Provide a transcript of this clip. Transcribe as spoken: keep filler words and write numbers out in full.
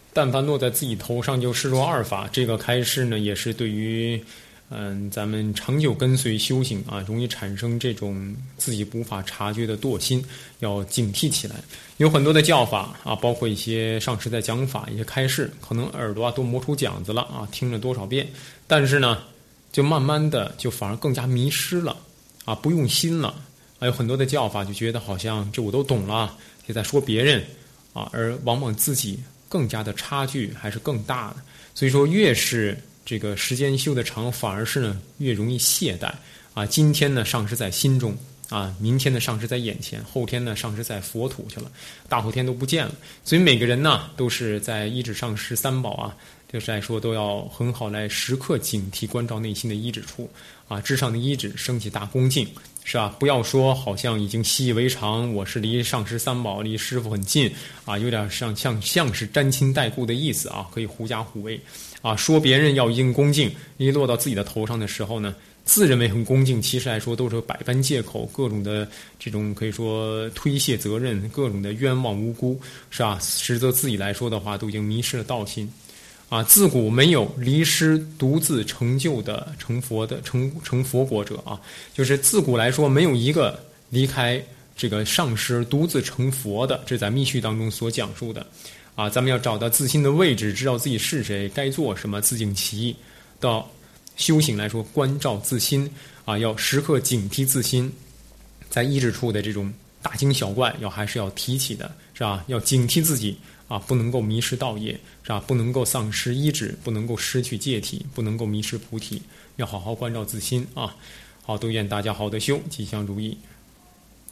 但凡落在自己头上就视若二法。这个开示呢，也是对于嗯咱们长久跟随修行啊，容易产生这种自己无法察觉的惰心，要警惕起来。有很多的教法啊，包括一些上师在讲法，一些开示，可能耳朵啊都磨出茧子了啊，听了多少遍，但是呢，就慢慢的就反而更加迷失了啊，不用心了。还有很多的教法就觉得好像这我都懂了，也在说别人啊，而往往自己更加的差距还是更大的。所以说，越是这个时间修的长，反而是呢越容易懈怠啊。今天呢上师在心中啊，明天呢上师在眼前，后天呢上师在佛土去了，大后天都不见了。所以每个人呢都是在依止上师三宝啊，就是来说都要很好来时刻警惕关照内心的依止处啊，至上的依止升起大恭敬。是吧？不要说好像已经习以为常，我是离上师三宝、离师父很近啊，有点像像像是沾亲带故的意思啊，可以狐假虎威啊。说别人要应恭敬，一落到自己的头上的时候呢，自认为很恭敬，其实来说都是百般借口，各种的这种可以说推卸责任，各种的冤枉无辜，是吧？实则自己来说的话，都已经迷失了道心。啊，自古没有离师独自成就的成佛的成成佛果者啊，就是自古来说没有一个离开这个上师独自成佛的，这在密续当中所讲述的啊。咱们要找到自心的位置，知道自己是谁，该做什么，自净其意。到修行来说，关照自心啊，要时刻警惕自心，在意志处的这种大惊小怪，要还是要提起的，是吧？要警惕自己。啊，不能够迷失道业，是吧？不能够丧失依止，不能够失去戒体，不能够迷失菩提，要好好关照自心啊！好，都愿大家好得修，吉祥如意。